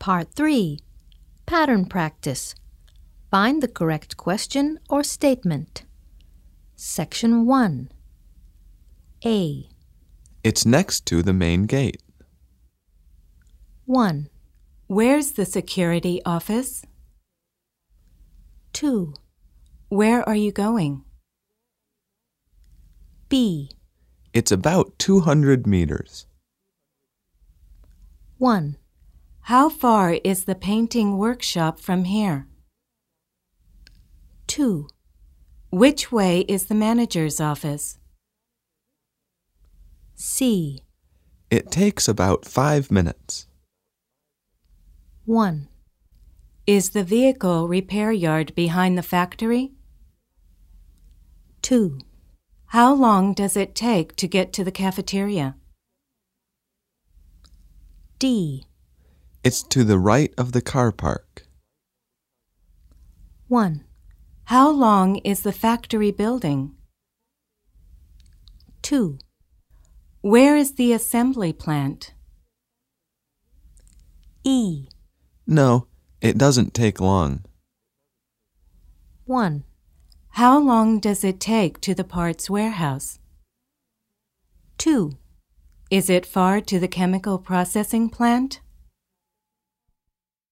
Part 3. Pattern practice. Find the correct question or statement. Section 1. A. It's next to the main gate. 1, Where's the security office? 2, Where are you going? B. It's about 200 meters. 1, How far is the painting workshop from here? 2, Which way is the manager's office? C. It takes about 5 minutes. 1, Is the vehicle repair yard behind the factory? 2, How long does it take to get to the cafeteria? D. It's to the right of the car park. 1, How long is the factory building? 2, Where is the assembly plant? E. No, it doesn't take long. 1, How long does it take to the parts warehouse? 2, Is it far to the chemical processing plant?